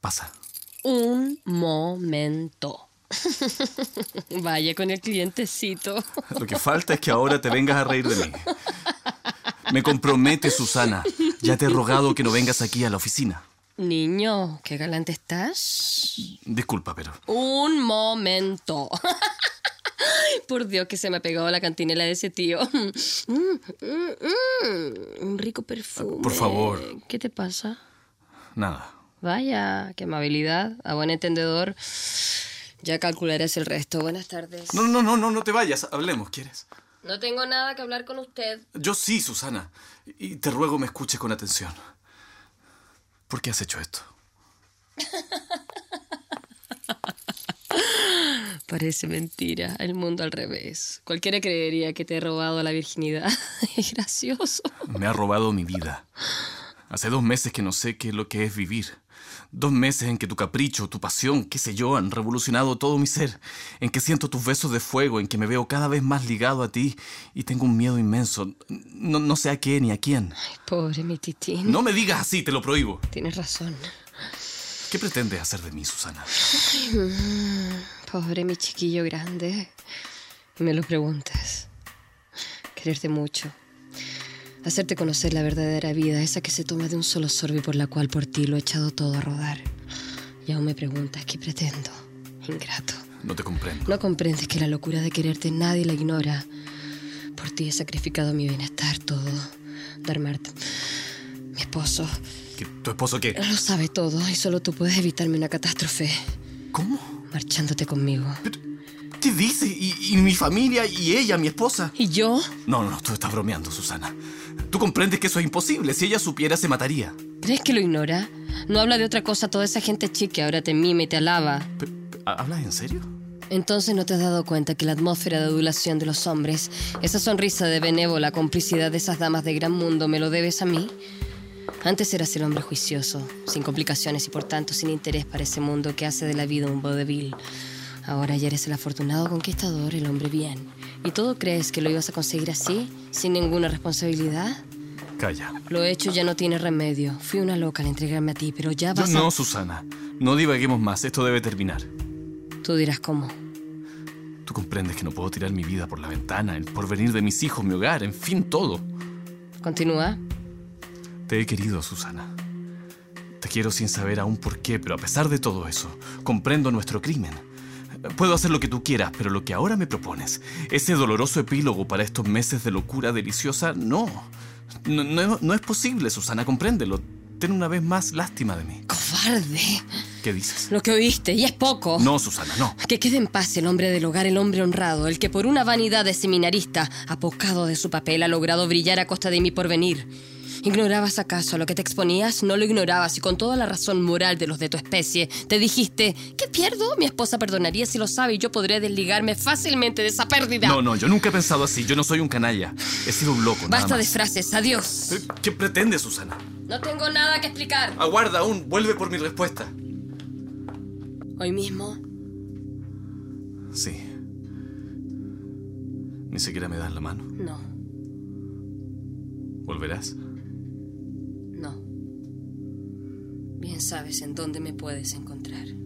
Pasa. Un momento. Vaya con el clientecito. Lo que falta es que ahora te vengas a reír de mí. Me compromete, Susana. Ya te he rogado que no vengas aquí a la oficina. Niño, qué galante estás. Disculpa, pero... Un momento. Por Dios, que se me ha pegado la cantinela de ese tío. Un rico perfume. Por favor. ¿Qué te pasa? Nada. Vaya, qué amabilidad. A buen entendedor, ya calcularás el resto. Buenas tardes. No te vayas. Hablemos, ¿quieres? No tengo nada que hablar con usted. Yo sí, Susana. Y te ruego me escuches con atención. ¿Por qué has hecho esto? Parece mentira. El mundo al revés. Cualquiera creería que te he robado la virginidad. Es gracioso. Me ha robado mi vida. Hace 2 meses que no sé qué es lo que es vivir. 2 meses en que tu capricho, tu pasión, qué sé yo, han revolucionado todo mi ser. En que siento tus besos de fuego, en que me veo cada vez más ligado a ti y tengo un miedo inmenso. No sé a qué ni a quién. Ay, pobre mi titín. No me digas así, te lo prohíbo. Tienes razón. ¿Qué pretendes hacer de mí, Susana? Pobre mi chiquillo grande. Me lo preguntas. Quererte mucho. Hacerte conocer la verdadera vida, esa que se toma de un solo sorbo y por la cual por ti lo he echado todo a rodar. Y aún me preguntas qué pretendo. Ingrato. No te comprendo. No comprendes que la locura de quererte nadie la ignora. Por ti he sacrificado mi bienestar, todo. Darmart, mi esposo, ¿Tu esposo qué? lo sabe todo y solo tú puedes evitarme una catástrofe. ¿Cómo? Marchándote conmigo. ¿Qué dices? ¿Y mi familia? ¿Y ella, mi esposa? ¿Y yo? No, tú estás bromeando, Susana. Tú comprendes que eso es imposible. Si ella supiera, se mataría. ¿Crees que lo ignora? No habla de otra cosa toda esa gente chica que ahora te mima y te alaba. ¿Hablas en serio? Entonces no te has dado cuenta que la atmósfera de adulación de los hombres, esa sonrisa de benévola complicidad de esas damas de gran mundo, ¿me lo debes a mí? Antes eras el hombre juicioso, sin complicaciones y por tanto sin interés para ese mundo que hace de la vida un vodevil. Ahora ya eres el afortunado conquistador, el hombre bien. ¿Y todo crees que lo ibas a conseguir así, sin ninguna responsabilidad? Calla. Lo hecho ya no tiene remedio. Fui una loca al entregarme a ti, pero ya vas No, Susana. No divaguemos más. Esto debe terminar. Tú dirás cómo. Tú comprendes que no puedo tirar mi vida por la ventana, el porvenir de mis hijos, mi hogar, en fin, todo. Continúa. Te he querido, Susana. Te quiero sin saber aún por qué, pero a pesar de todo eso, comprendo nuestro crimen. Puedo hacer lo que tú quieras, pero lo que ahora me propones, ese doloroso epílogo para estos meses de locura deliciosa, no es posible, Susana, compréndelo. Ten una vez más lástima de mí. ¡Cobarde! ¿Qué dices? Lo que oíste, y es poco. No, Susana, no. Que quede en paz el hombre del hogar, el hombre honrado, el que por una vanidad de seminarista, apocado de su papel, ha logrado brillar a costa de mi porvenir. ¿Ignorabas acaso lo que te exponías? No lo ignorabas y con toda la razón moral de los de tu especie te dijiste, ¿qué pierdo? Mi esposa perdonaría si lo sabe y yo podré desligarme fácilmente de esa pérdida. No, yo nunca he pensado así. Yo no soy un canalla. He sido un loco, nada Basta más. de frases, adiós. ¿Qué pretendes, Susana? No tengo nada que explicar. Aguarda aún, vuelve por mi respuesta. ¿Hoy mismo? Sí. Ni siquiera me das la mano. No. ¿Volverás? No. Bien sabes en dónde me puedes encontrar.